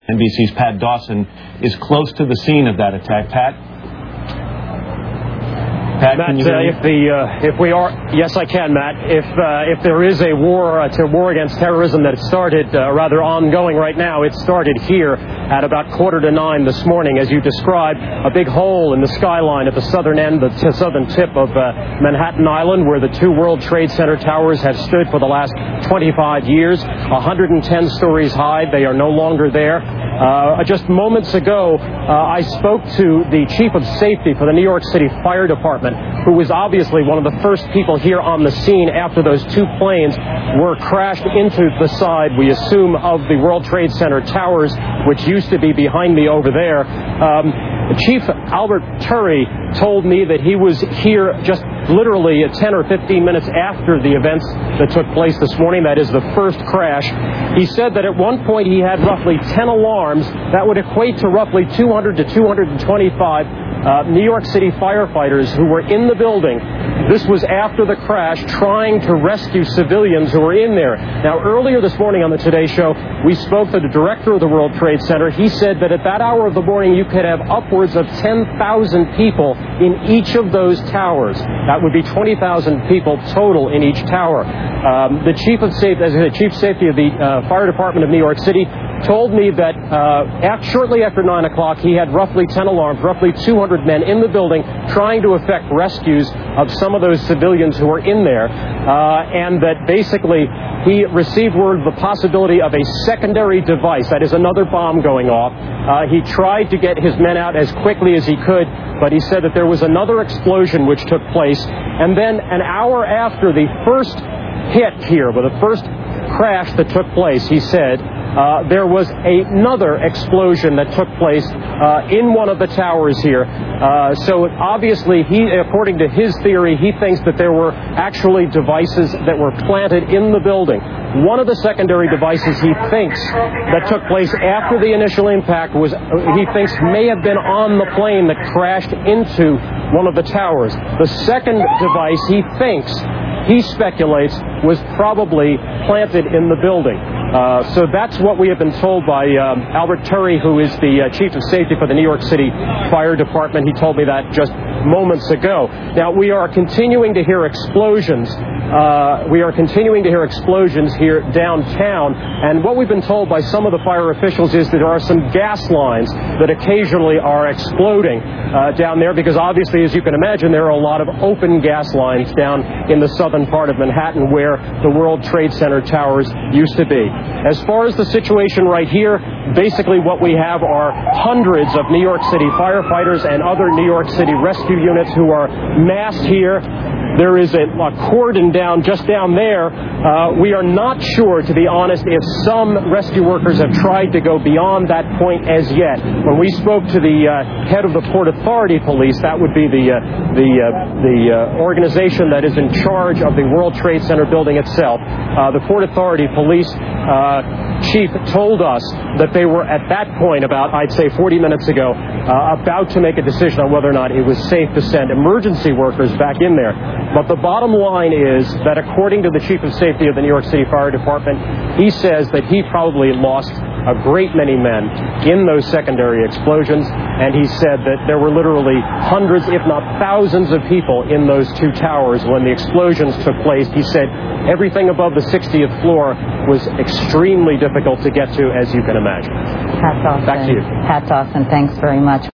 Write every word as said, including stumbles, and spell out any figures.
N B C's Pat Dawson is close to the scene of that attack. Pat? Pat, Matt, can you hear uh, me? if the uh, if we are yes, I can, Matt. If uh, if there is a war, uh, a war against terrorism that started uh, rather ongoing right now, it started here at about quarter to nine this morning, as you described, a big hole in the skyline at the southern end, the t- southern tip of uh, Manhattan Island, where the two World Trade Center towers have stood for the last twenty-five years, one hundred ten stories high. They are no longer there. Uh, just moments ago, uh, I spoke to the chief of safety for the New York City Fire Department, who was obviously one of the first people here on the scene after those two planes were crashed into the side, we assume, of the World Trade Center towers, which used to be behind me over there. Um, Chief Albert Turry told me that he was here just literally ten or fifteen minutes after the events that took place this morning. That is the first crash. He said that at one point he had roughly ten alarms. That would equate to roughly two hundred to two hundred twenty-five uh, New York City firefighters who were in the building. This was after the crash, trying to rescue civilians who were in there. Now, earlier this morning on the Today Show, we spoke to the director of the World Trade Center. He said that at that hour of the morning, you could have upwards of ten thousand people in each of those towers. That would be twenty thousand people total in each tower. Um, the chief of safety, as the chief safety of the uh, fire department of New York City, told me that uh, after, shortly after nine o'clock, he had roughly ten alarms, roughly two hundred men in the building trying to effect rescues of some of those civilians who were in there, uh, and that basically he received word of the possibility of a secondary device, that is another bomb going off. Uh, he tried to get his men out as quickly as he could, but he said that there was another explosion which took place, and then an hour after the first hit here, with the first crash that took place, he said, Uh, there was another explosion that took place uh, in one of the towers here. Uh, so obviously, he, according to his theory, he thinks that there were actually devices that were planted in the building. One of the secondary devices he thinks that took place after the initial impact was, he thinks, may have been on the plane that crashed into one of the towers. The second device he thinks, he speculates, was probably planted in the building. Uh, so that's what we have been told by um, Albert Turry, who is the uh, chief of safety for the New York City Fire Department. He told me that just moments ago. Now, we are continuing to hear explosions. Uh, we are continuing to hear explosions here downtown. And what we've been told by some of the fire officials is that there are some gas lines that occasionally are exploding uh, down there, because obviously, as you can imagine, there are a lot of open gas lines down in the southern part of Manhattan where the World Trade Center towers used to be. As far as the situation right here, basically what we have are hundreds of New York City firefighters and other New York City rescue units who are massed here. There is a, a cordon down just down there. Uh, we are not sure, to be honest, if some rescue workers have tried to go beyond that point as yet. When we spoke to the uh, head of the Port Authority Police, that would be the uh, the uh, the uh, organization that is in charge of the World Trade Center building itself. Uh, the Port Authority Police uh, chief told us that they were at that point, about I'd say forty minutes ago, uh, about to make a decision on whether or not it was safe to send emergency workers back in there. But the bottom line is that according to the chief of safety of the New York City Fire Department, he says that he probably lost a great many men in those secondary explosions, and he said that there were literally hundreds, if not thousands of people in those two towers when the explosions took place. He said everything above the sixtieth floor was extremely difficult to get to, as you can imagine. Pat Dawson. Back to you. Pat Dawson, thanks very much.